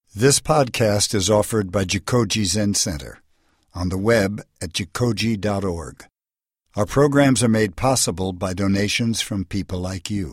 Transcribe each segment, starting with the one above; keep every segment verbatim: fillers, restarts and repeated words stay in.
This podcast is offered by Jikoji Zen Center on the web at jikoji dot org. Our programs are made possible by donations from people like you.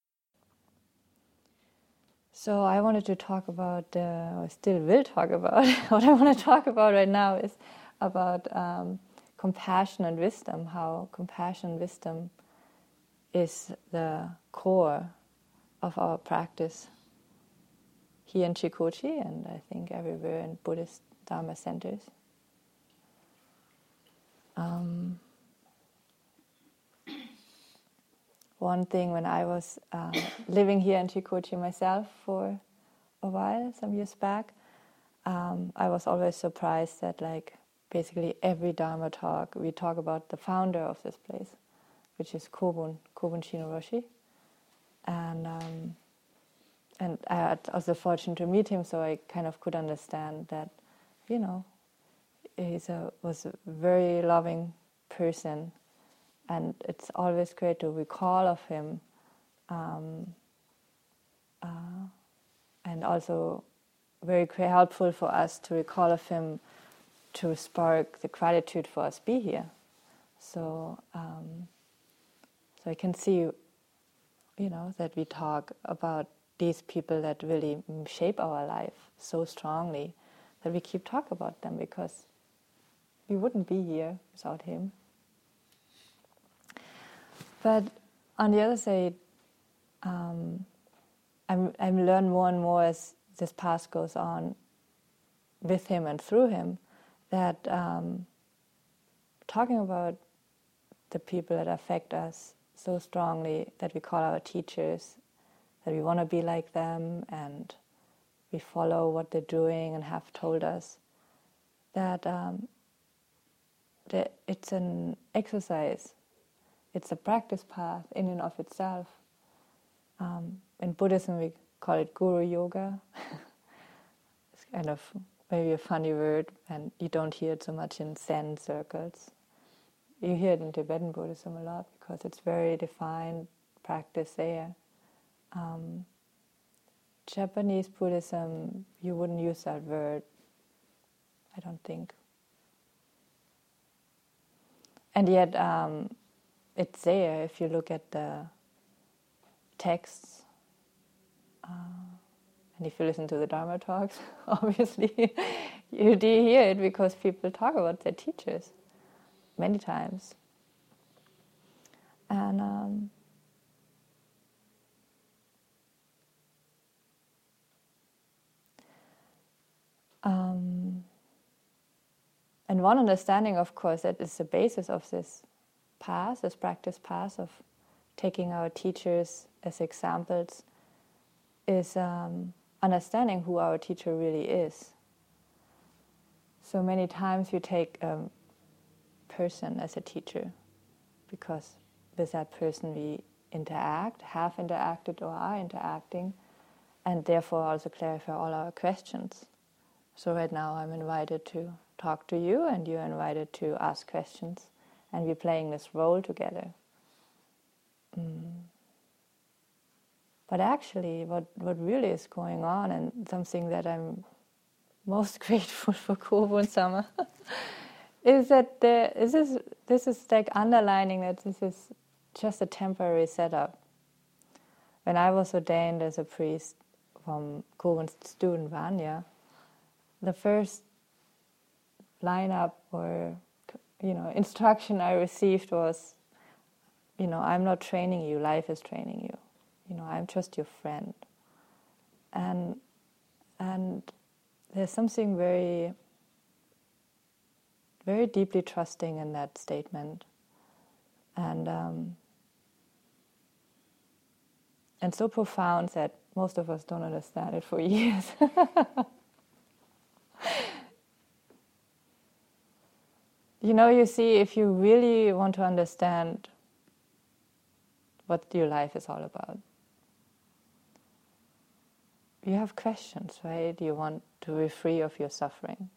So I wanted to talk about, uh, or still will talk about, what I want to talk about right now is about um, compassion and wisdom, how compassion and wisdom is the core of our practice here in Jikoji, and I think everywhere in Buddhist Dharma centers. Um, one thing, when I was uh, living here in Jikoji myself for a while, some years back, um, I was always surprised that like basically every Dharma talk, we talk about the founder of this place, which is Kobun, Kobun Chino Roshi. And um, And I was fortunate to meet him, so I kind of could understand that, you know, he's a was a very loving person, and it's always great to recall of him, um, uh, and also very helpful for us to recall of him to spark the gratitude for us be here. So, um, so I can see, you know, that we talk about these people that really shape our life so strongly that we keep talking about them, because we wouldn't be here without him. But on the other side, um, I'm, I'm learning more and more as this path goes on with him and through him, that um, talking about the people that affect us so strongly, that we call our teachers, that we want to be like them and we follow what they're doing and have told us, that, um, that it's an exercise, it's a practice path in and of itself. Um, in Buddhism we call it Guru Yoga. It's kind of maybe a funny word, and you don't hear it so much in Zen circles. You hear it in Tibetan Buddhism a lot because it's very defined practice there. Um, Japanese Buddhism, you wouldn't use that word, I don't think. And yet, um, it's there if you look at the texts, uh, and if you listen to the Dharma talks, obviously, you do hear it because people talk about their teachers many times. And um, Um, and one understanding, of course, that is the basis of this path, this practice path of taking our teachers as examples, is um, understanding who our teacher really is. So many times we take a person as a teacher because with that person we interact, have interacted or are interacting, and therefore also clarify all our questions. So right now I'm invited to talk to you, and you're invited to ask questions, and we're playing this role together. Mm. But actually what, what really is going on, and something that I'm most grateful for Kobun Sama, is that there, this, is, this is like underlining that this is just a temporary setup. When I was ordained as a priest from Kobun's student Vanya, the first lineup or, you know, instruction I received was, you know, I'm not training you, life is training you. You know, I'm just your friend. And and there's something very, very deeply trusting in that statement. And um, and so profound that most of us don't understand it for years. You know, you see, if you really want to understand what your life is all about, you have questions, right? You want to be free of your suffering.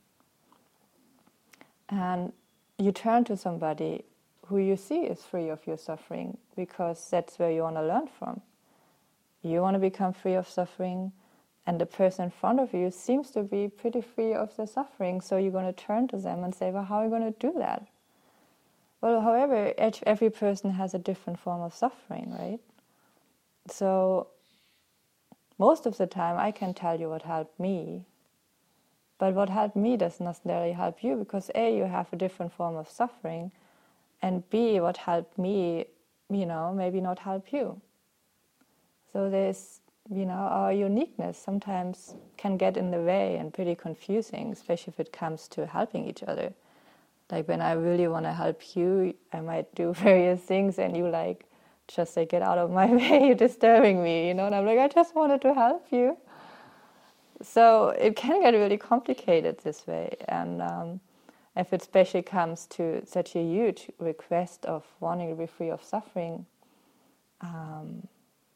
And you turn to somebody who you see is free of your suffering, because that's where you want to learn from. You want to become free of suffering, and the person in front of you seems to be pretty free of their suffering, so you're going to turn to them and say, well, how are you going to do that? Well, however, every person has a different form of suffering, right? So most of the time I can tell you what helped me, but what helped me doesn't necessarily help you, because A, you have a different form of suffering, and B, what helped me, you know, maybe not help you. So there's, you know, our uniqueness sometimes can get in the way and pretty confusing, especially if it comes to helping each other. Like when I really want to help you, I might do various things and you like, just like, get out of my way, you're disturbing me, you know, and I'm like, I just wanted to help you. So it can get really complicated this way. And um, if it especially comes to such a huge request of wanting to be free of suffering, um,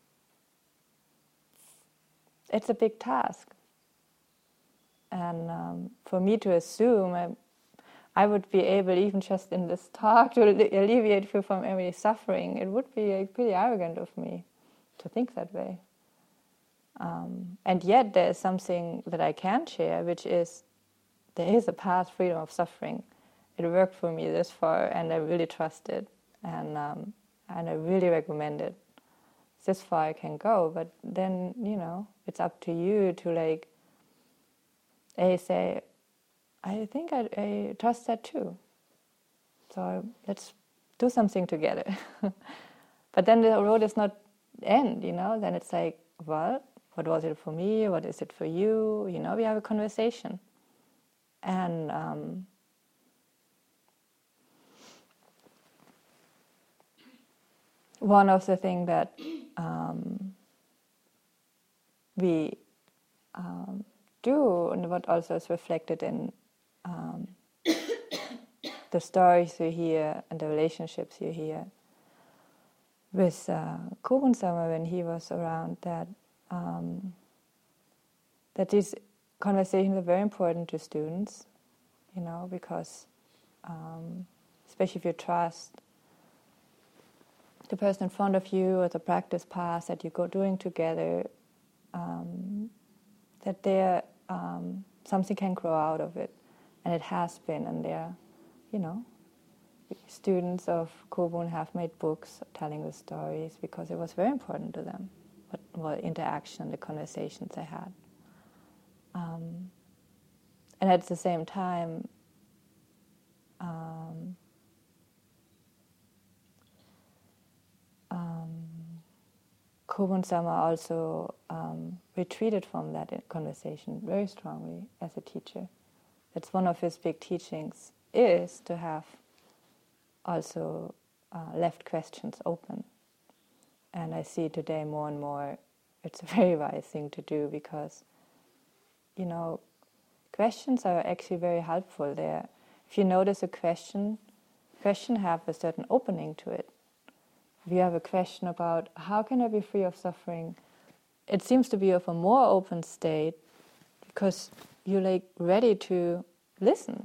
it's a big task. And um, for me to assume I, I would be able, even just in this talk, to alleviate you from every suffering, it would be like, pretty arrogant of me to think that way. Um, and yet there is something that I can share, which is there is a path, freedom of suffering. It worked for me this far, and I really trust it, and um, and I really recommend it. This far I can go, but then, you know, it's up to you to like, A, say, I think I, I trust that too. So let's do something together. But then the road is not end, you know, then it's like, well, what was it for me? What is it for you? You know, we have a conversation. And um, one of the things that um, we um, do, and what also is reflected in um, the stories you hear and the relationships you hear with uh, Kobun Sama when he was around, that um, that these conversations are very important to students, you know, because um, especially if you trust the person in front of you or the practice path that you go doing together, um, that there um, something can grow out of it, and it has been, and there, you know, students of Kobun have made books telling the stories because it was very important to them, what, what interaction, the conversations they had. Um, and at the same time, um, um, Kobun Sama also um, retreated from that conversation very strongly as a teacher. That's one of his big teachings, is to have also uh, left questions open. And I see today more and more it's a very wise thing to do, because, you know, questions are actually very helpful there. If you notice a question, question have a certain opening to it. If you have a question about how can I be free of suffering, it seems to be of a more open state because you're like ready to listen.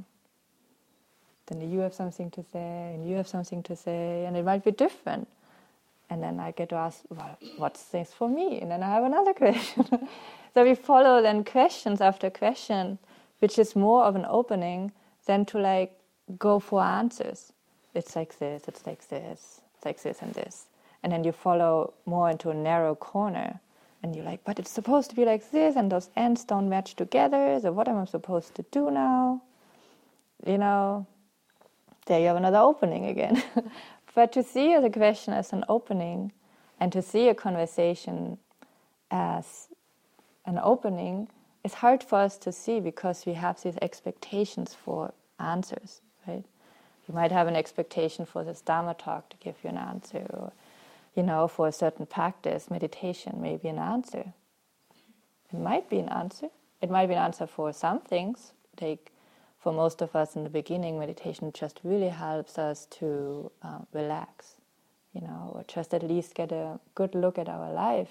Then you have something to say, and you have something to say, and it might be different. And then I get to ask, well, what's this for me? And then I have another question. So we follow then questions after question, which is more of an opening than to like go for answers. It's like this, it's like this, it's like this and this. And then you follow more into a narrow corner. And you're like, but it's supposed to be like this, and those ends don't match together, so what am I supposed to do now? You know, there you have another opening again. But to see the question as an opening, and to see a conversation as an opening, is hard for us to see because we have these expectations for answers, right? You might have an expectation for this Dharma talk to give you an answer, or, you know, for a certain practice, meditation, maybe an answer. It might be an answer. It might be an answer for some things. Like for most of us in the beginning, meditation just really helps us to uh, relax, you know, or just at least get a good look at our life.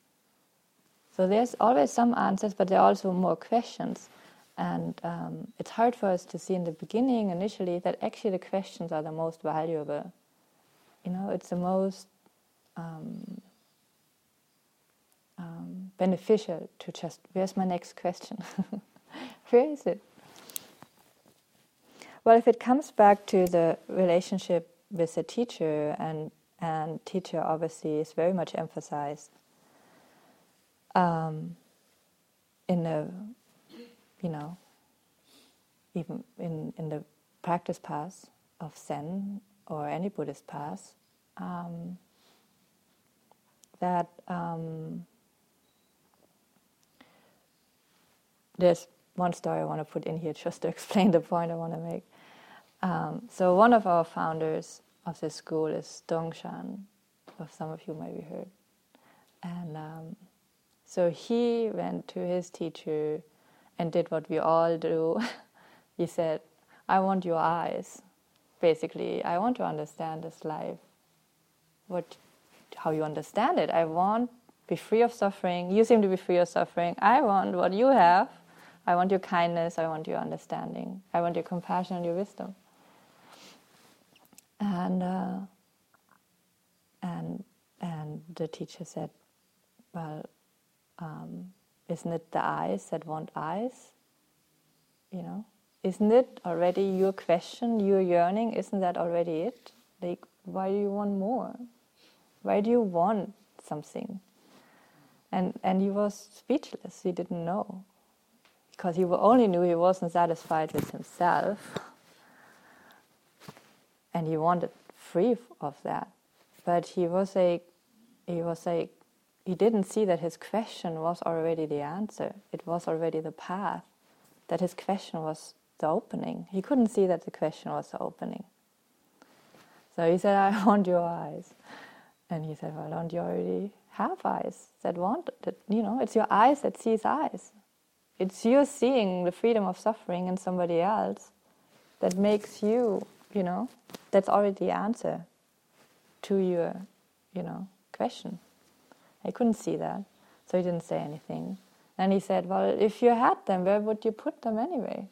So there's always some answers, but there are also more questions. And um, it's hard for us to see in the beginning, initially, that actually the questions are the most valuable. You know, it's the most um, uh, um, beneficial to just, where's my next question? Where is it? Well, if it comes back to the relationship with the teacher, and, and teacher obviously is very much emphasized um, in the, you know, even in, in the practice path of Zen or any Buddhist path, um, that um, there's one story I want to put in here just to explain the point I want to make. Um, so one of our founders of this school is Dongshan, of some of you might be heard. And um, so he went to his teacher and did what we all do. He said, I want your eyes. Basically, I want to understand this life. What, how you understand it. I want to be free of suffering. You seem to be free of suffering. I want what you have. I want your kindness. I want your understanding. I want your compassion and your wisdom. And uh, and and the teacher said, well, um, isn't it the eyes that want eyes? You know, isn't it already your question, your yearning? Isn't that already it? Like, why do you want more? Why do you want something? And and he was speechless. He didn't know, because he only knew he wasn't satisfied with himself, and he wanted free of that. But he was like, he was like, he didn't see that his question was already the answer. It was already the path. That his question was the opening. He couldn't see that the question was the opening. So he said, I want your eyes. And he said, well, don't you already have eyes that want it? You know, it's your eyes that sees eyes. It's you seeing the freedom of suffering in somebody else that makes you, you know, that's already the answer to your, you know, question. I couldn't see that, so he didn't say anything. And he said, well, if you had them, where would you put them anyway?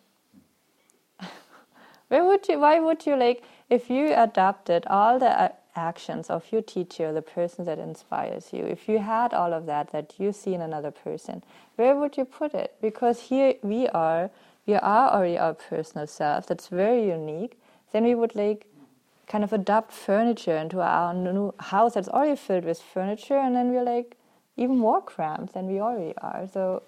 Where would you, why would you, like, if you adopted all the actions of your teacher, the person that inspires you, if you had all of that that you see in another person, where would you put it? Because here we are, we are already our personal self, that's very unique. Then we would, like, kind of adopt furniture into our new house that's already filled with furniture, and then we're, like, even more cramped than we already are. So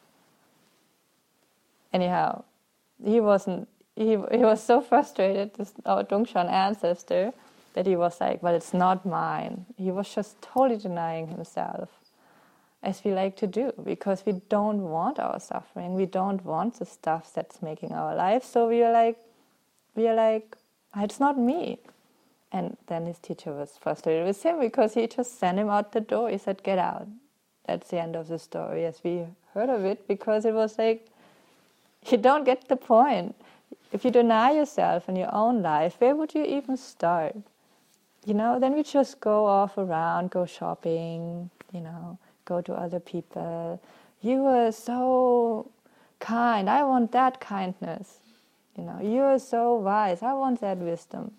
anyhow, he wasn't, he he was so frustrated, this our Dongshan ancestor, that he was like, well, it's not mine. He was just totally denying himself, as we like to do, because we don't want our suffering. We don't want the stuff that's making our life. So we are like, we are like, it's not me. And then his teacher was frustrated with him because he just sent him out the door. He said, get out. That's the end of the story as we heard of it, because it was like, you don't get the point. If you deny yourself in your own life, where would you even start? You know, then we just go off around, go shopping, you know, go to other people. You were so kind. I want that kindness. You know, you are so wise. I want that wisdom.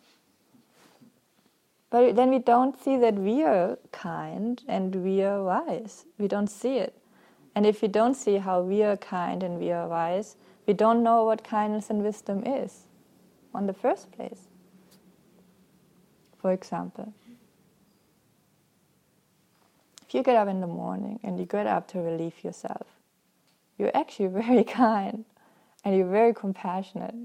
But then we don't see that we are kind and we are wise. We don't see it. And if we don't see how we are kind and we are wise, we don't know what kindness and wisdom is in the first place. For example, if you get up in the morning and you get up to relieve yourself, you're actually very kind and you're very compassionate.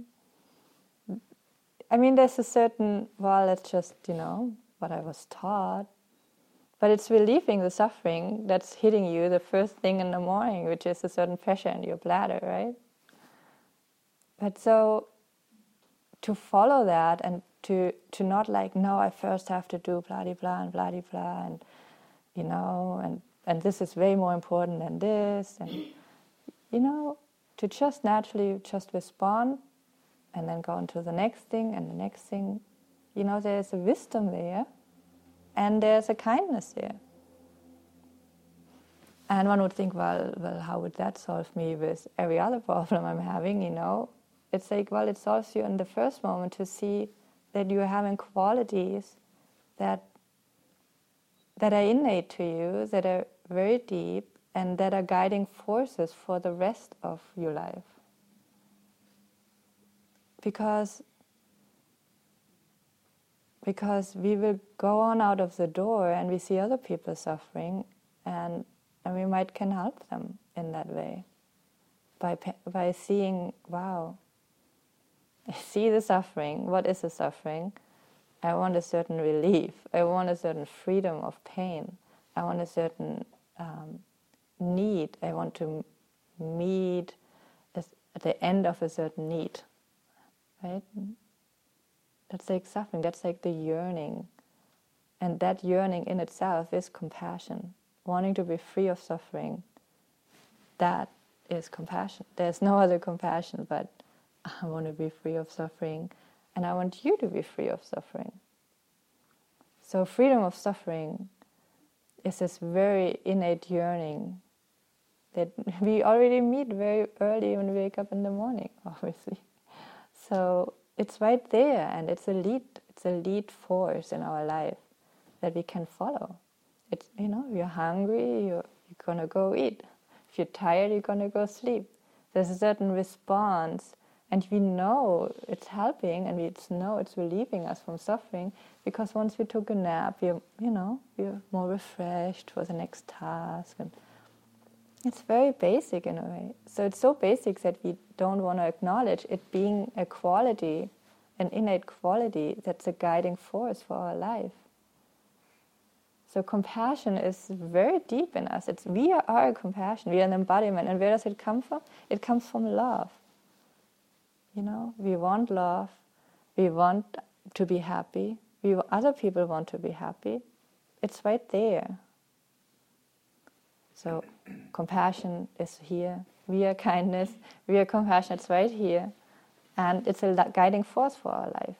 I mean, there's a certain, well, that's just, you know, what I was taught. But it's relieving the suffering that's hitting you the first thing in the morning, which is a certain pressure in your bladder, right? But so, to follow that and to, to not like, no, I first have to do blah, blah, and blah, blah, and, you know, and, and this is way more important than this, and, you know, to just naturally just respond and then go into the next thing and the next thing. You know, there's a wisdom there and there's a kindness there. And one would think, well, well, how would that solve me with every other problem I'm having, you know? It's like, well, it solves you in the first moment to see that you're having qualities that that are innate to you, that are very deep, and that are guiding forces for the rest of your life. Because, because we will go on out of the door and we see other people suffering, and, and we might can help them in that way. By, by seeing, wow, I see the suffering, what is the suffering? I want a certain relief, I want a certain freedom of pain, I want a certain um, need, I want to meet at the end of a certain need, right? That's like suffering, that's like the yearning. And that yearning in itself is compassion. Wanting to be free of suffering, that is compassion. There's no other compassion but I want to be free of suffering and I want you to be free of suffering. So freedom of suffering is this very innate yearning that we already meet very early when we wake up in the morning, obviously. So it's right there, and it's a lead, it's a lead force in our life that we can follow. It's, you know, you're hungry, you're, you're gonna go eat. If you're tired, you're gonna go sleep. There's a certain response, and we know it's helping, and we know it's relieving us from suffering, because once we took a nap, we're, you know, we're more refreshed for the next task, and it's very basic in a way. So it's so basic that we don't want to acknowledge it being a quality, an innate quality that's a guiding force for our life. So compassion is very deep in us. It's we are compassion. We are an embodiment. And where does it come from? It comes from love. You know, we want love. We want to be happy. We other people want to be happy. It's right there. So compassion is here. We are kindness. We are compassion. It's right here. And it's a guiding force for our life.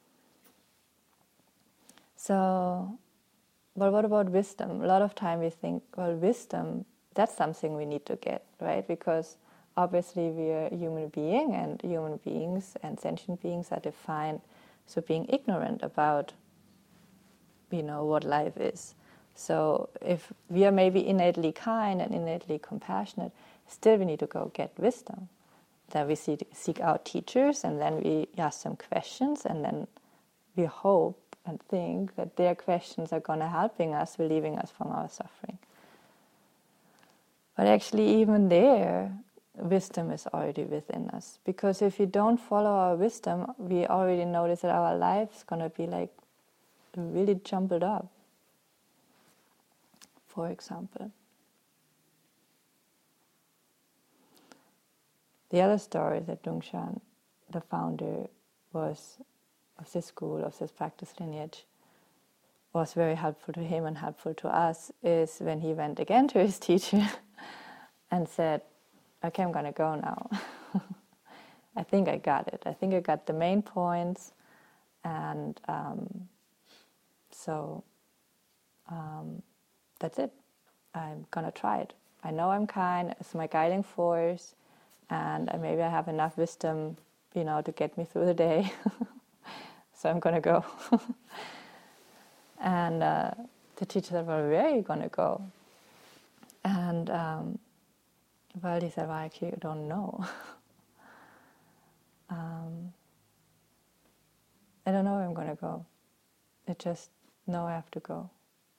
So, but what about wisdom? A lot of time we think, well, wisdom, that's something we need to get, right? Because obviously we are a human being, and human beings and sentient beings are defined so being ignorant about, you know, what life is. So if we are maybe innately kind and innately compassionate, still we need to go get wisdom. Then we seek out teachers, and then we ask them questions, and then we hope and think that their questions are going to helping us, relieving us from our suffering. But actually even there, wisdom is already within us. Because if we don't follow our wisdom, we already notice that our life is going to be like really jumbled up. For example. The other story that Dongshan, the founder, was of this school, of this practice lineage, was very helpful to him and helpful to us, is when he went again to his teacher and said, okay, I'm going to go now. I think I got it. I think I got the main points, and um, so um, that's it. I'm going to try it. I know I'm kind, it's my guiding force, and maybe I have enough wisdom, you know, to get me through the day. So I'm going to go. And uh, the teacher said, well, where are you going to go? And, um, well, he said, well, I actually don't know. um, I don't know where I'm going to go. I just know I have to go.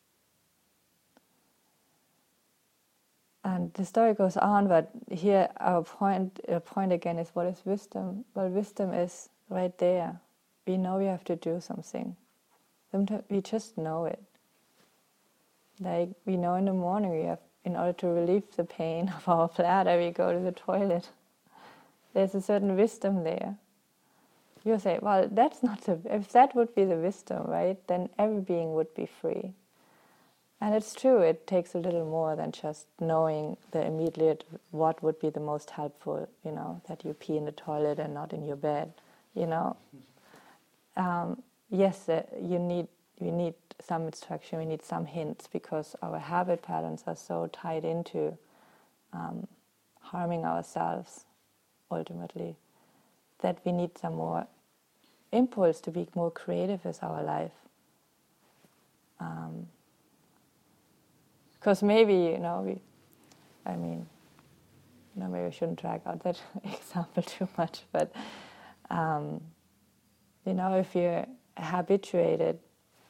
And the story goes on, but here our point, our point again is, what is wisdom? Well, wisdom is right there. We know we have to do something. Sometimes we just know it. Like we know in the morning we have, in order to relieve the pain of our bladder, we go to the toilet. There's a certain wisdom there. You say, well, that's not the, if that would be the wisdom, right, then every being would be free. And it's true, it takes a little more than just knowing the immediate what would be the most helpful, you know, that you pee in the toilet and not in your bed, you know. Um, yes, uh, you need we need some instruction, we need some hints, because our habit patterns are so tied into um, harming ourselves, ultimately, that we need some more impulse to be more creative with our life. Um, Because maybe, you know, we, I mean, you know, maybe we shouldn't drag out that example too much, but, um, you know, if you're habituated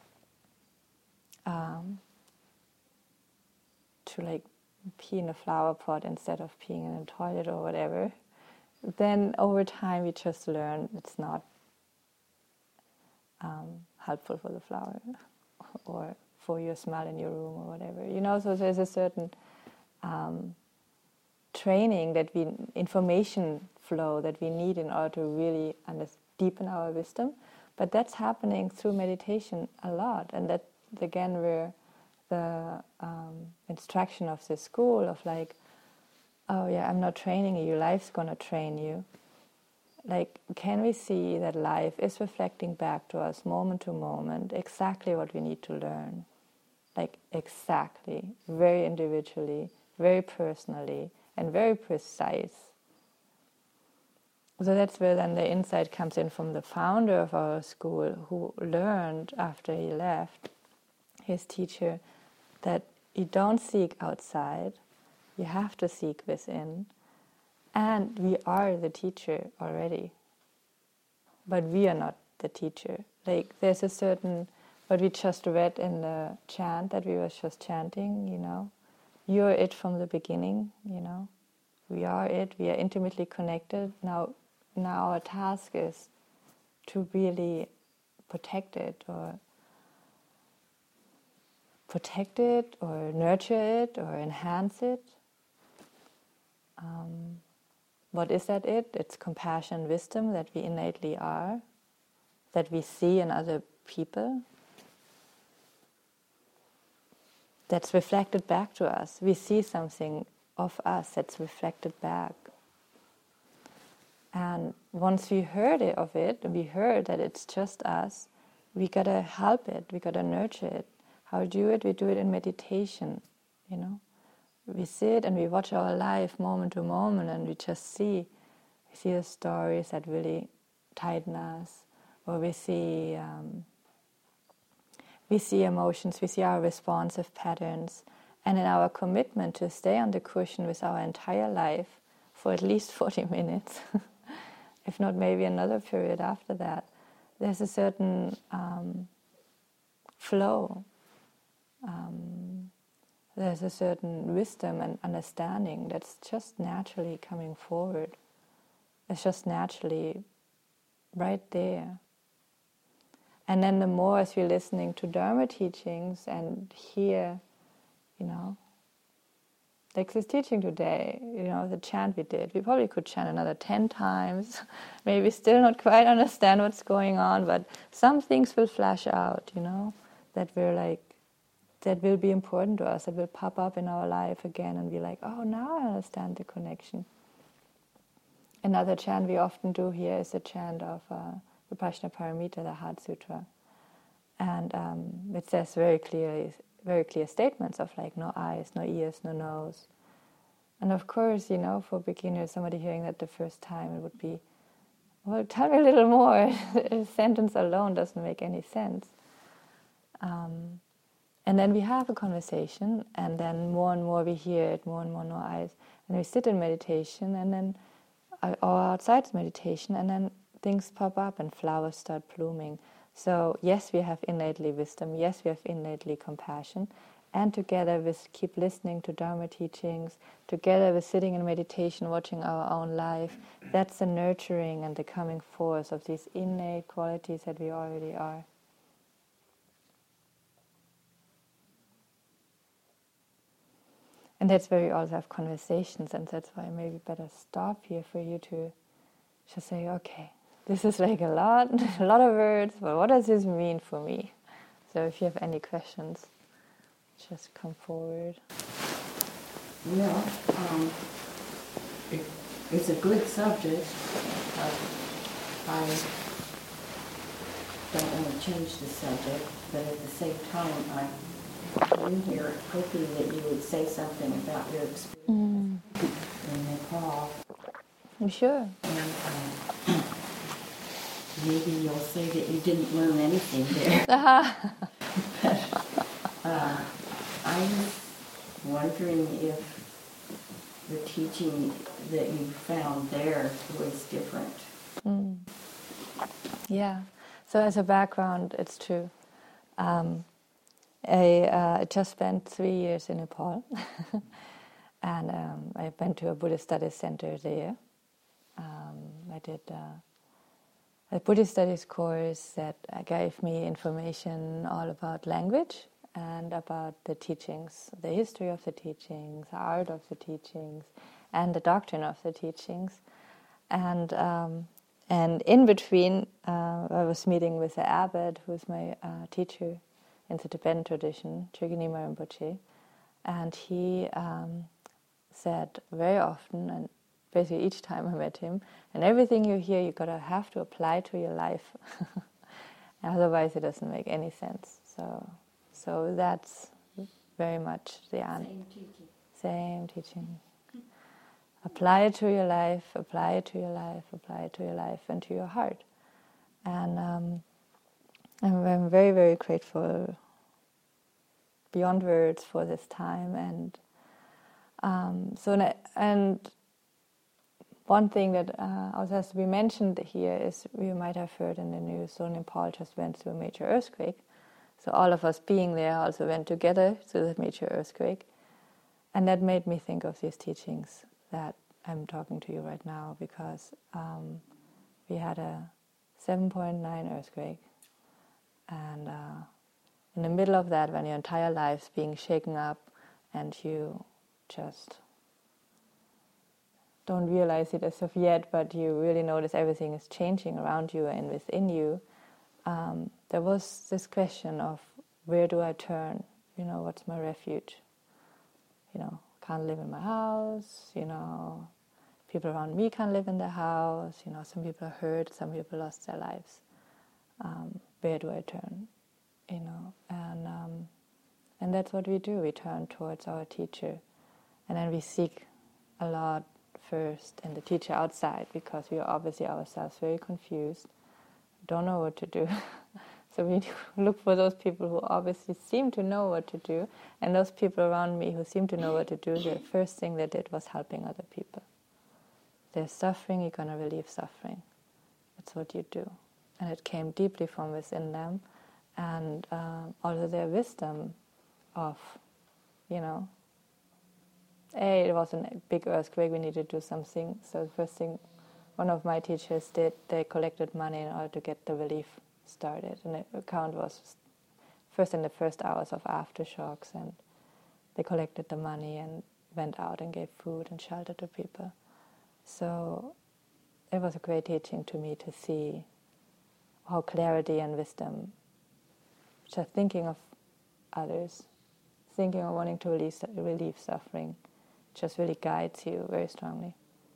um, to like pee in a flower pot instead of peeing in a toilet or whatever, then over time we just learn it's not um, helpful for the flower or for your smell in your room or whatever. You know, so there's a certain um, training that we, information flow that we need in order to really under, deepen our wisdom. But that's happening through meditation a lot. And that's, again, where the um, instruction of the school of like, oh yeah, I'm not training you, life's going to train you. Like, can we see that life is reflecting back to us moment to moment exactly what we need to learn? Like, exactly, very individually, very personally, and very precise. So that's where then the insight comes in from the founder of our school, who learned after he left, his teacher, that you don't seek outside, you have to seek within. And we are the teacher already, but we are not the teacher. Like, there's a certain, what we just read in the chant that we were just chanting, you know, you're it from the beginning, you know, we are it, we are intimately connected. Now, now our task is to really protect it, or protect it, or nurture it, or enhance it. Um, What is that it? It's compassion, wisdom that we innately are, that we see in other people, that's reflected back to us. We see something of us that's reflected back. And once we heard it of it, and we heard that it's just us, we gotta help it, we gotta nurture it. How do we do it? We do it in meditation, you know. We sit and we watch our life moment to moment, and we just see, we see the stories that really tighten us, or we see, um, we see emotions, we see our responsive patterns, and in our commitment to stay on the cushion with our entire life for at least forty minutes, if not maybe another period after that, there's a certain um, flow. Um, There's a certain wisdom and understanding that's just naturally coming forward. It's just naturally right there. And then the more as we're listening to Dharma teachings and hear, you know, like this teaching today, you know, the chant we did, we probably could chant another ten times, maybe still not quite understand what's going on, but some things will flash out, you know, that we're like, that will be important to us, that will pop up in our life again and be like, oh, now I understand the connection. Another chant we often do here is the chant of uh, Vipassana Paramita, the Heart Sutra. And um, it says very clearly, very clear statements of like no eyes, no ears, no nose. And of course, you know, for beginners, somebody hearing that the first time, it would be, well, tell me a little more. A sentence alone doesn't make any sense. Um, And then we have a conversation, and then more and more we hear it, more and more no eyes. And we sit in meditation, and then, or outside meditation, and then things pop up and flowers start blooming. So yes, we have innately wisdom, yes, we have innately compassion, and together with keep listening to Dharma teachings, together with sitting in meditation, watching our own life, that's the nurturing and the coming forth of these innate qualities that we already are. And that's where we also have conversations, and that's why maybe better stop here for you to just say, okay, this is like a lot, a lot of words, but what does this mean for me? So if you have any questions, just come forward. Well, um, it, it's a good subject. Uh, I don't want to change the subject, but at the same time, I in here hoping that you would say something about your experience mm. in Nepal. Sure. And um, maybe you'll say that you didn't learn anything there. but, uh, I was wondering if the teaching that you found there was different. Mm. Yeah. So as a background, it's true. Um, I uh, just spent three years in Nepal, and um, I went to a Buddhist studies center there. Um, I did uh, a Buddhist studies course that gave me information all about language and about the teachings, the history of the teachings, the art of the teachings, and the doctrine of the teachings. And um, and in between, uh, I was meeting with the abbot, who is my uh, teacher in the Tibetan tradition, Chögyam Nyingma Rinpoche, and he um, said very often, and basically each time I met him, and everything you hear, you gotta have to apply to your life, otherwise it doesn't make any sense. So, so that's very much the answer. Same teaching. Same teaching. Apply it to your life, apply it to your life, apply it to your life and to your heart. And um, I'm, I'm very, very grateful beyond words for this time. And um, so, and one thing that uh, also has to be mentioned here is, you might have heard in the news, so Nepal just went through a major earthquake. So all of us being there also went together through that major earthquake. And that made me think of these teachings that I'm talking to you right now, because um, we had a seven point nine earthquake, and uh, in the middle of that, when your entire life's being shaken up and you just don't realize it as of yet, but you really notice everything is changing around you and within you, um, there was this question of, where do I turn? You know, what's my refuge? You know, can't live in my house, you know, people around me can't live in their house, you know, some people are hurt, some people lost their lives. Um, where do I turn? You know, and um, and that's what we do. We turn towards our teacher, and then we seek a lot first in the teacher outside, because we are obviously ourselves very confused, don't know what to do. So we look for those people who obviously seem to know what to do, and those people around me who seem to know what to do, the first thing they did was helping other people. There's suffering, you're going to relieve suffering. That's what you do. And it came deeply from within them, and uh, also their wisdom of, you know, A, it was a big earthquake, we needed to do something. So the first thing one of my teachers did, they collected money in order to get the relief started. And the account was first in the first hours of aftershocks, and they collected the money and went out and gave food and shelter to people. So it was a great teaching to me to see how clarity and wisdom, just thinking of others, thinking of wanting to relieve, relieve suffering, just really guides you very strongly.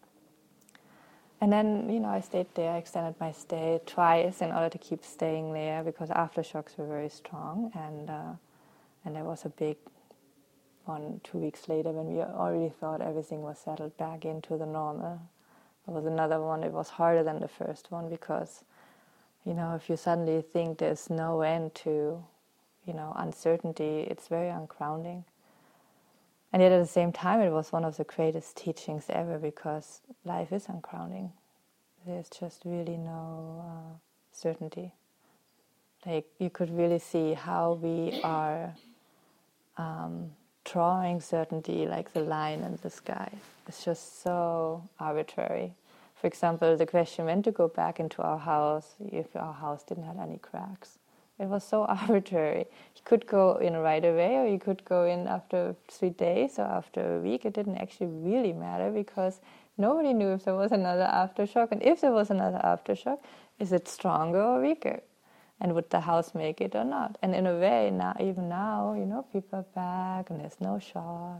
And then, you know, I stayed there, I extended my stay twice in order to keep staying there, because aftershocks were very strong, and uh, and there was a big one two weeks later when we already thought everything was settled back into the normal. There was another one, it was harder than the first one, because, you know, if you suddenly think there's no end to, you know, uncertainty, it's very ungrounding. And yet at the same time, it was one of the greatest teachings ever, because life is ungrounding. There's just really no uh, certainty. Like, you could really see how we are um, drawing certainty like the line in the sky. It's just so arbitrary. For example, the question when to go back into our house if our house didn't have any cracks. It was so arbitrary. You could go in right away, or you could go in after three days or after a week. It didn't actually really matter, because nobody knew if there was another aftershock. And if there was another aftershock, is it stronger or weaker? And would the house make it or not? And in a way, now, even now, you know, people are back and there's no shock,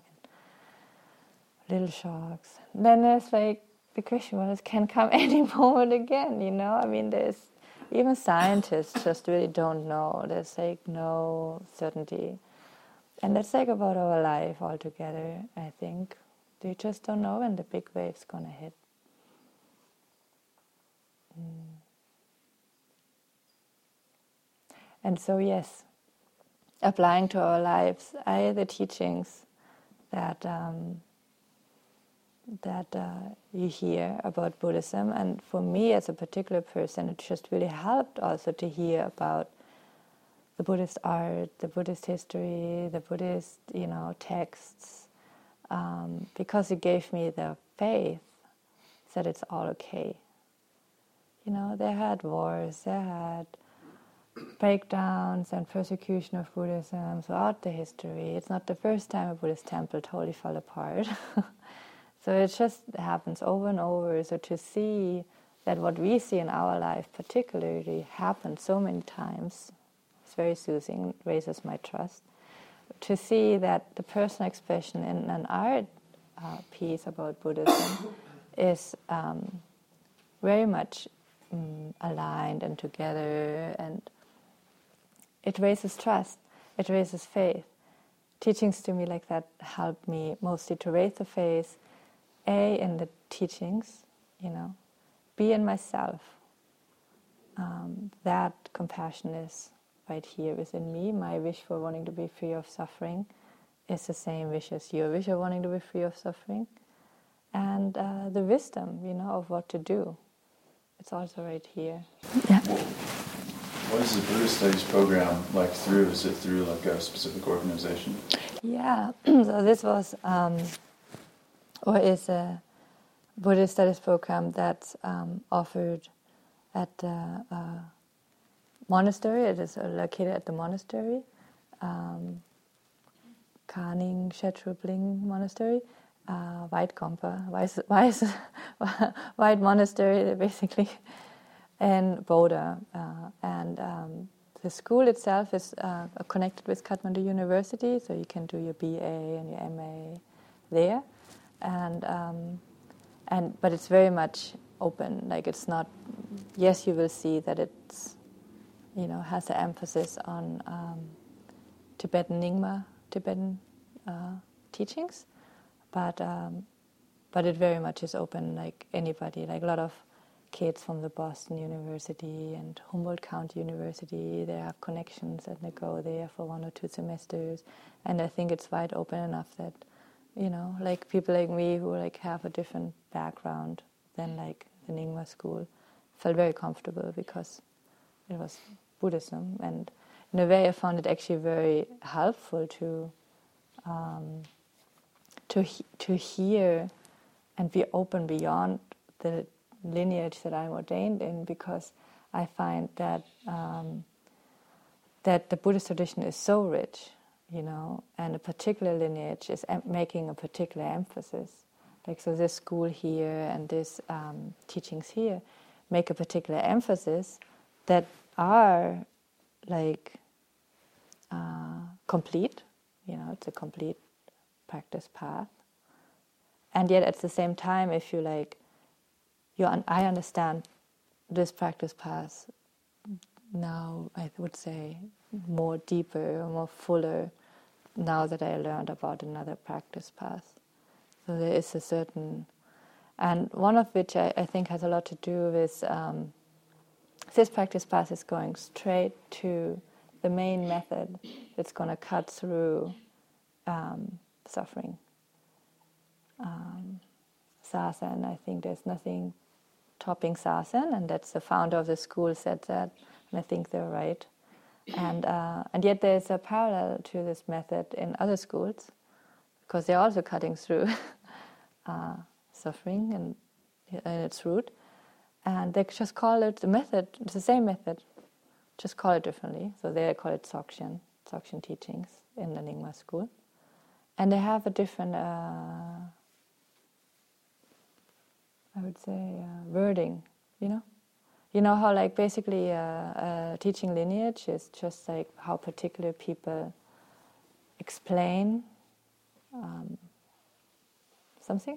and little shocks. And then there's like the question, well, it can come any moment again, you know? I mean, there's even scientists just really don't know. There's like no certainty. And that's like about our life altogether, I think. You just don't know when the big wave's gonna hit. Mm. And so yes, applying to our lives, I, the teachings that um, that uh, you hear about Buddhism. And for me as a particular person, it just really helped also to hear about the Buddhist art, the Buddhist history, the Buddhist, you know, texts, um, because it gave me the faith that it's all okay. You know, they had wars, they had breakdowns and persecution of Buddhism throughout the history. It's not the first time a Buddhist temple totally fell apart. So it just happens over and over. So to see that what we see in our life particularly happened so many times, it's very soothing, raises my trust. To see that the personal expression in an art uh, piece about Buddhism is um, very much um, aligned and together, and it raises trust, it raises faith. Teachings to me like that helped me mostly to raise the faith, A, in the teachings, you know, B, in myself. Um, that compassion is right here within me. My wish for wanting to be free of suffering is the same wish as your wish of wanting to be free of suffering. And uh, the wisdom, you know, of what to do. It's also right here. Yeah. What is the Buddhist Studies program like through? Is it through like a specific organization? Yeah, so this was, um, or is a Buddhist Studies program that's um, offered at the uh, monastery. It is located at the monastery, um, Kaning Shetrubling Monastery, uh, White Gompa, Wise, Wise, White Monastery, basically, in Bodha. Uh, and um, the school itself is uh, connected with Kathmandu University, so you can do your B A and your M A there. And um, and but it's very much open. Like it's not. Yes, you will see that it's, you know, has an emphasis on um, Tibetan Nyingma, Tibetan uh, teachings, but um, but it very much is open. Like anybody, like a lot of kids from the Boston University and Humboldt County University, they have connections and they go there for one or two semesters. And I think it's wide open enough that, you know, like people like me who like have a different background than like the Nyingma school felt very comfortable because it was Buddhism. And in a way I found it actually very helpful to um, to he- to hear and be open beyond the lineage that I'm ordained in, because I find that um, that the Buddhist tradition is so rich, you know, and a particular lineage is em- making a particular emphasis. Like, so this school here and this um, teachings here make a particular emphasis that are like uh, complete, you know, it's a complete practice path. And yet at the same time, if you like, you un- I understand this practice path now, I would say, more deeper, more fuller, now that I learned about another practice path. So there is a certain, and one of which I, I think has a lot to do with um, this practice path is going straight to the main method that's going to cut through um, suffering. Um, Sasen, I think there's nothing topping Sasen, and that's the founder of the school said that, and I think they're right. And uh, and yet there's a parallel to this method in other schools, because they're also cutting through uh, suffering and in its root, and they just call it the method. It's the same method, just call it differently. So they call it Dzogchen, Dzogchen teachings in the Nyingma school, and they have a different, uh, I would say, uh, wording. You know, you know how like basically uh, uh, teaching lineage is just like how particular people explain um, something.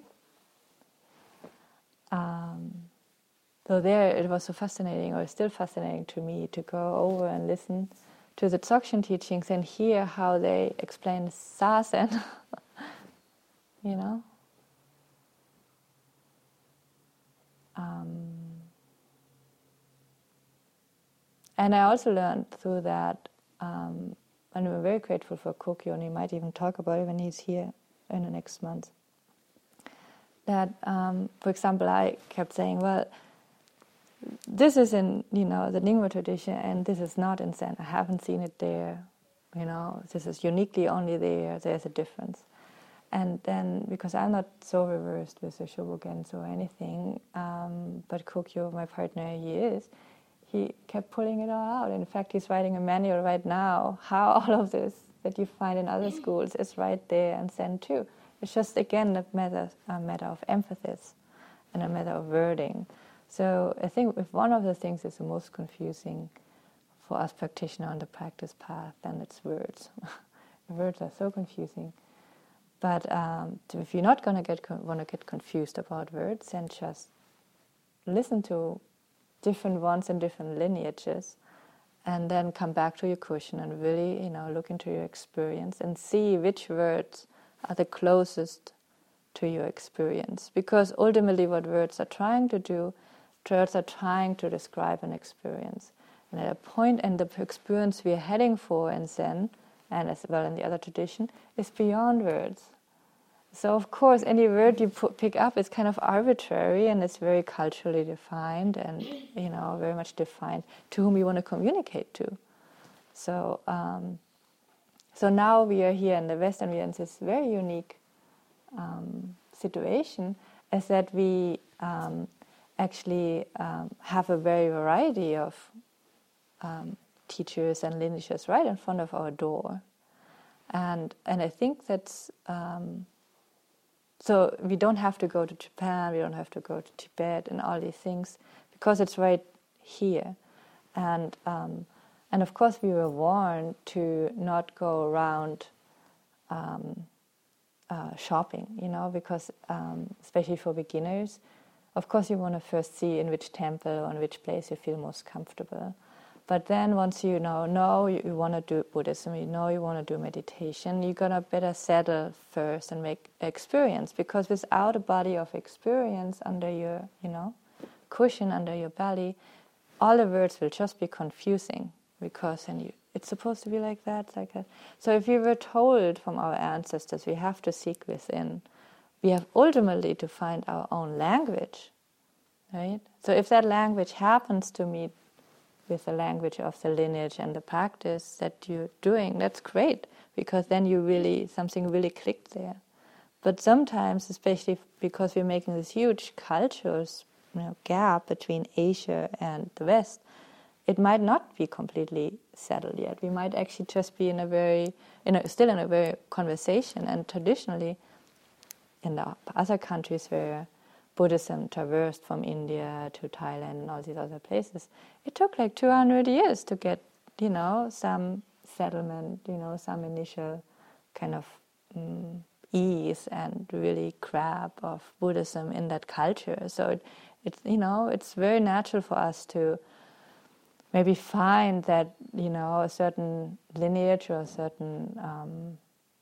Um, so there it was so fascinating, or still fascinating to me, to go over and listen to the Dzogchen teachings and hear how they explain Sasen, you know. Um, and I also learned through that, um, and I'm very grateful for Kokyo, and he might even talk about it when he's here in the next month. That, um, for example, I kept saying, well, this is in, you know, the Nyingma tradition, and this is not in Zen. I haven't seen it there. You know, this is uniquely only there. There's a difference. And then, because I'm not so reversed with the Shobogenzo or anything, um, but Kokyo, my partner, he is, he kept pulling it all out. In fact, he's writing a manual right now, how all of this that you find in other schools is right there in Zen too. It's just, again, a matter, a matter of emphasis and a matter of wording. So I think if one of the things is the most confusing for us practitioners on the practice path, then it's words. Words are so confusing. But um, if you're not going to get want to get confused about words, then just listen to different ones in different lineages, and then come back to your cushion and really, you know, look into your experience and see which words are the closest to your experience. Because ultimately, what words are trying to do, words are trying to describe an experience. And at a point in the experience we are heading for in Zen, and as well in the other tradition, is beyond words. So of course any word you put, pick up is kind of arbitrary, and it's very culturally defined and, you know, very much defined to whom you want to communicate to. So um, so now we are here in the West, and we are in this very unique um, situation, is that we um, actually um, have a very variety of um, teachers and lineages right in front of our door, and and I think that's um, so we don't have to go to Japan, we don't have to go to Tibet and all these things, because it's right here, and um, and of course we were warned to not go around um, uh, shopping, you know, because um, especially for beginners, of course you want to first see in which temple or in which place you feel most comfortable. But then once you know, know you, you want to do Buddhism, you know you want to do meditation, you're going to better settle first and make experience. Because without a body of experience under your, you know, cushion under your belly, all the words will just be confusing. Because then you, it's supposed to be like that, like that. So if we were told from our ancestors we have to seek within, we have ultimately to find our own language, right? So if that language happens to meet with the language of the lineage and the practice that you're doing, that's great, because then you really, something really clicked there. But sometimes, especially because we're making this huge cultural, you know, gap between Asia and the West, it might not be completely settled yet. We might actually just be in a very, in a, still in a very conversation. And traditionally, in the other countries where Buddhism traversed from India to Thailand and all these other places, it took like two hundred years to get, you know, some settlement, you know, some initial kind of um, ease and really grab of Buddhism in that culture. So it, it's, you know, it's very natural for us to maybe find that, you know, a certain lineage or a certain um,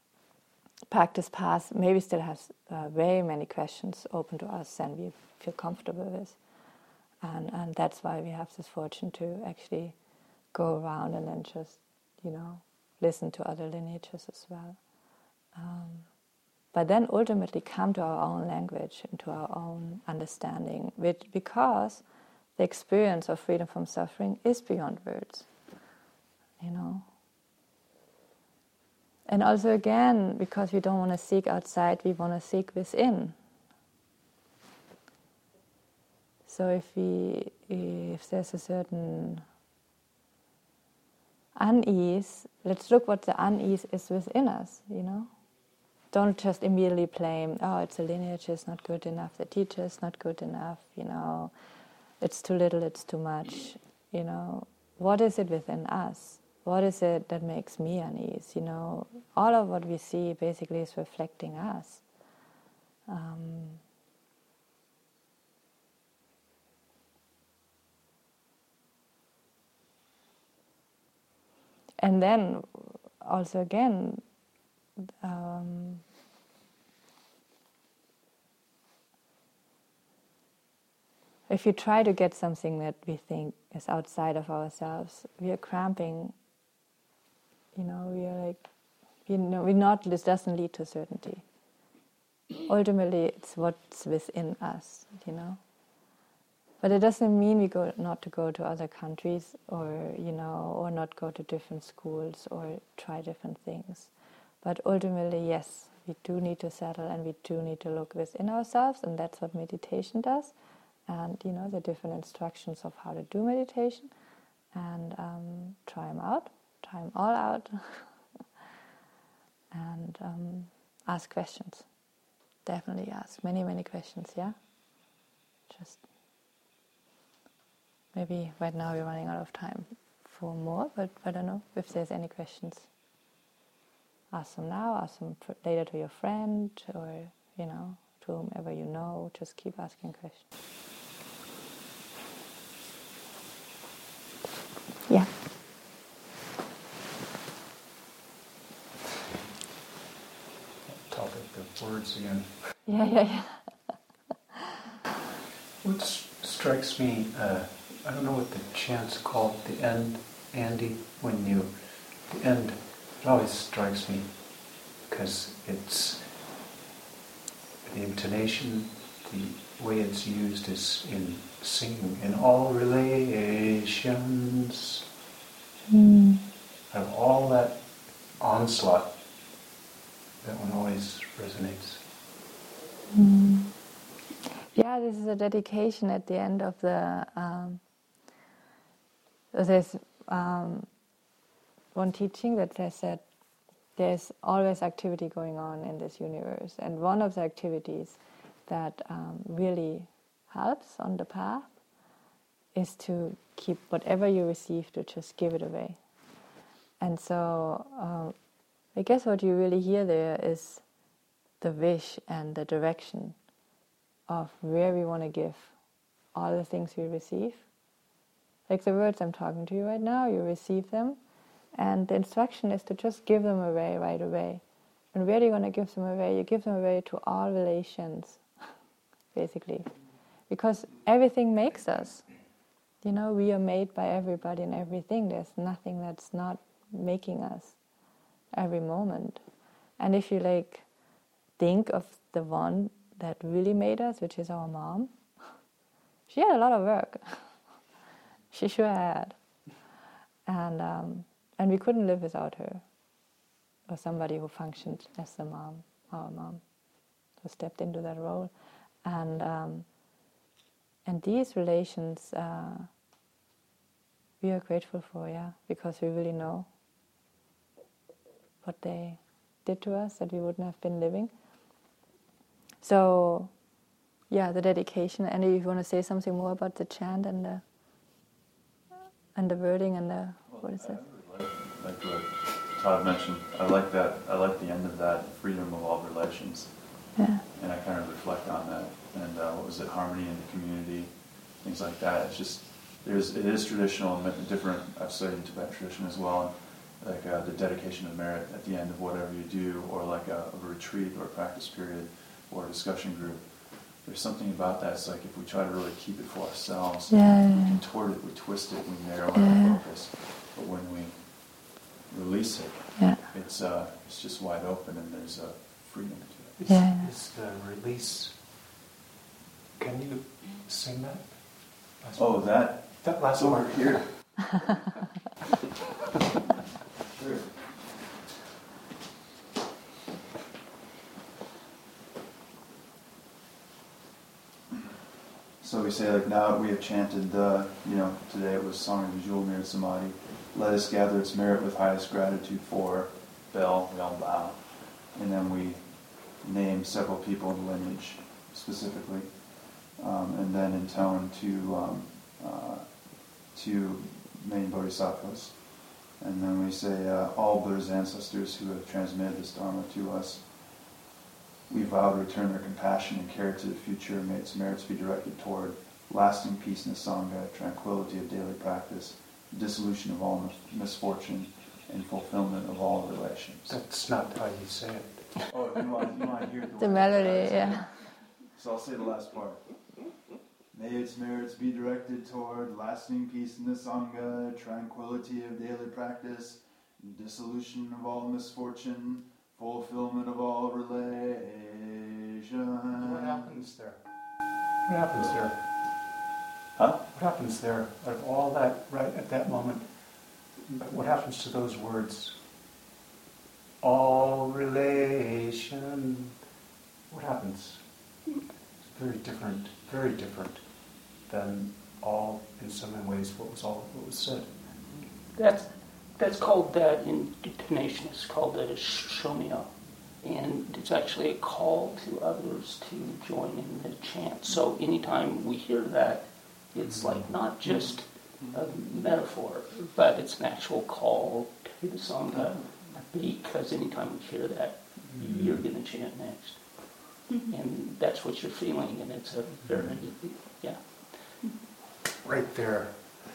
practice path maybe still has uh, very many questions open to us and we feel comfortable with. And, and that's why we have this fortune to actually go around and then just, you know, listen to other lineages as well. Um, but then ultimately come to our own language and to our own understanding, which, because the experience of freedom from suffering is beyond words, you know. And also again, because we don't want to seek outside, we want to seek within. So if we, if there's a certain unease, let's look what the unease is within us, you know. Don't just immediately blame, oh, it's a lineage, it's not good enough, the teacher is not good enough, you know, it's too little, it's too much, you know. What is it within us? What is it that makes me unease? You know, all of what we see basically is reflecting us. Um, and then also again, um, if you try to get something that we think is outside of ourselves, we are cramping. You know, we are like, you know, we're not, this doesn't lead to certainty. ultimately it's what's within us, you know. But it doesn't mean we go not to go to other countries, or you know, or not go to different schools or try different things. But ultimately, yes, we do need to settle, and we do need to look within ourselves, and that's what meditation does. And you know, the different instructions of how to do meditation, and um, try them out, try them all out, and um, ask questions. Definitely ask many, many questions. Yeah, just. Maybe right now we're running out of time for more, but I don't know if there's any questions. Ask them now, ask them later to your friend, or, you know, to whomever you know. Just keep asking questions. Yeah. Topic of words again. Yeah, yeah, yeah. What strikes me, uh, I don't know what the chant's called, the end, Andy, when you, the end, it always strikes me because it's, the intonation, the way it's used is in singing, in all relations, Mm. of all that onslaught, that one always resonates. Mm. Yeah, this is a dedication at the end of the, um, there's um, one teaching that says that there's always activity going on in this universe. And one of the activities that um, really helps on the path is to keep whatever you receive, to just give it away. And so um, I guess what you really hear there is the wish and the direction of where we want to give all the things we receive. Like the words I'm talking to you right now, you receive them, and the instruction is to just give them away right away. And where are you going to give them away? You give them away to all relations, basically. Because everything makes us. You know, we are made by everybody and everything. There's nothing that's not making us every moment. And if you like think of the one that really made us, which is our mom, she had a lot of work. She sure had. And um, and we couldn't live without her, or somebody who functioned as the mom, our mom, who stepped into that role. And um, and these relations uh, we are grateful for, yeah, because we really know what they did to us, that we wouldn't have been living. So, yeah, the dedication. And if you want to say something more about the chant and the and the wording and the Well, what is it? I really like, like what Todd mentioned. I like that. I like the end of that, freedom of all relations. Yeah. And I kind of reflect on that. And uh, what was it? Harmony in the community, things like that. It's just there's it is traditional and different. I've studied Tibetan tradition as well. And like uh, the dedication of merit at the end of whatever you do, or like a, a retreat or a practice period or a discussion group. There's something about that. It's like if we try to really keep it for ourselves, Yeah. we contort it, we twist it, we narrow our Yeah. focus. But when we release it, Yeah. it's uh, it's just wide open, and there's a freedom to it. Is, Yeah. is the release, can you sing that? Last Oh, part? that That last over part. here. Sure. So we say, like, now we have chanted the, you know, today it was Song of the Jewel Merit Samadhi. Let us gather its merit with highest gratitude for. Bell, we all bow. And then we name several people in the lineage specifically. Um, and then intone to um, uh, to main bodhisattvas. And then we say, uh, all Buddha's ancestors who have transmitted this Dharma to us, we vow to return their compassion and care to the future, and may its merits be directed toward lasting peace in the Sangha, tranquility of daily practice, dissolution of all mis- misfortune, and fulfillment of all relations. That's not how you say it. Oh, you want, you want to hear the, The way melody, it's yeah. So I'll say the last part. May its merits be directed toward lasting peace in the Sangha, tranquility of daily practice, dissolution of all misfortune, fulfillment of all relations. What happens there? What happens there? Huh? What happens there? Out of all that, right at that moment, what happens to those words? All relation. What happens? It's very different, very different than all, in so many ways, what was all what was said. That's that's called that in intonation. It's called that a shomya, and it's actually a call to others to join in the chant. So anytime we hear that, it's like not just a metaphor, but it's an actual call to the sangha, because anytime we hear that, you're going to chant next, and that's what you're feeling, and it's a very yeah. Right there.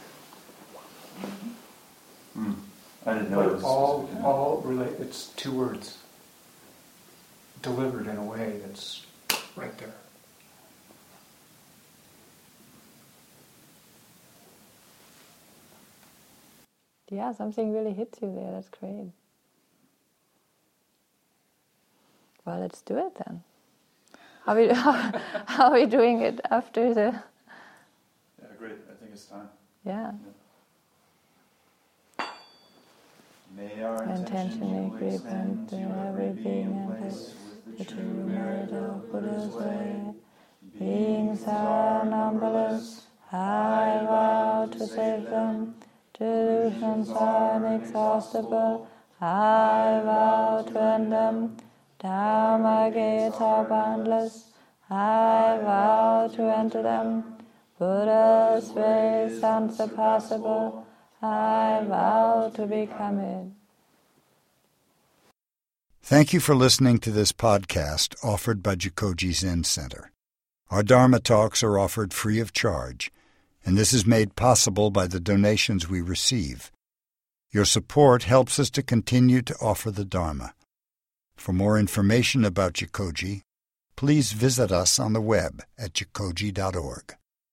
Mm. I didn't know it But was all, specific. all relate. It's two words delivered in a way that's right there. Yeah, something really hits you there. That's great. Well, let's do it then. How are we, how, how are we doing it after the... Yeah, great. I think it's time. Yeah. May our Intention intention agree extend to to every being and place with the the true true merit merit of of Buddha's Buddha's way. way. Beings are numberless. I vow to save them. Delusions are inexhaustible. I vow to end them. Dharma gates are boundless. I vow to enter them. Buddha's way is unsurpassable. I vow to become it. Thank you for listening to this podcast offered by Jikoji Zen Center. Our Dharma talks are offered free of charge, and this is made possible by the donations we receive. Your support helps us to continue to offer the Dharma. For more information about Jikoji, please visit us on the web at jikoji dot org.